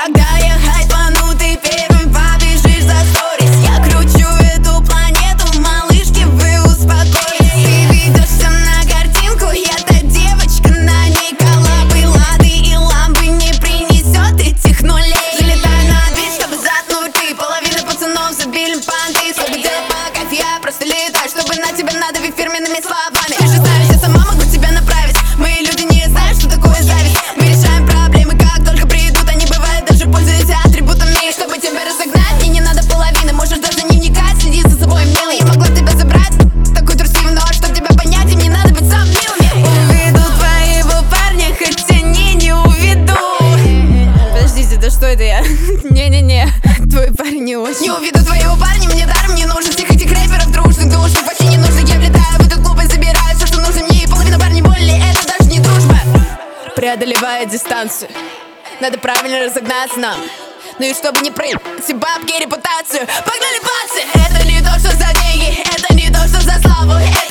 Когда я хайпану, ты первым побежишь за сторис. Я кручу эту планету, малышки, вы успокойтесь. Ты ведешься на картинку, я та девочка, на ней коллабы, лады и ламбы не принесет этих нулей. Залетаю на бит, чтобы заткнуть ты. Половина пацанов забили панты. Свой дел по кайф, я просто летаю, чтобы на тебя надавить фирменными словами. Ты же знаешь, я сама могу тебя направить. Мои люди не знают, что такое зависть. Мы решаем проблемы, как только придут. Они бывают, даже пользуясь атрибутами. Чтобы тебя разогнать, мне не надо половины. Можешь даже не вникать, следи за собой, милый. Я могла тебя забрать, такой трусливый, но чтоб тебя понять, им не надо быть сам милыми. Уведу твоего парня, хотя не уведу. Подождите, да что это я? Не-не-не, твой парень не очень. Не уведу твоего парня, мне даром не нужен. Всех этих рэперов дружных, душных вообще не нужно. Я влетаю в эту клуб и забираю все, что нужно мне. И половина парней более, это даже не дружба. Преодолевая дистанцию, надо правильно разогнаться нам. Ну и чтобы не проебать бабки и репутацию. Погнали, пацы! Это не то, что за деньги, это не то, что за славу.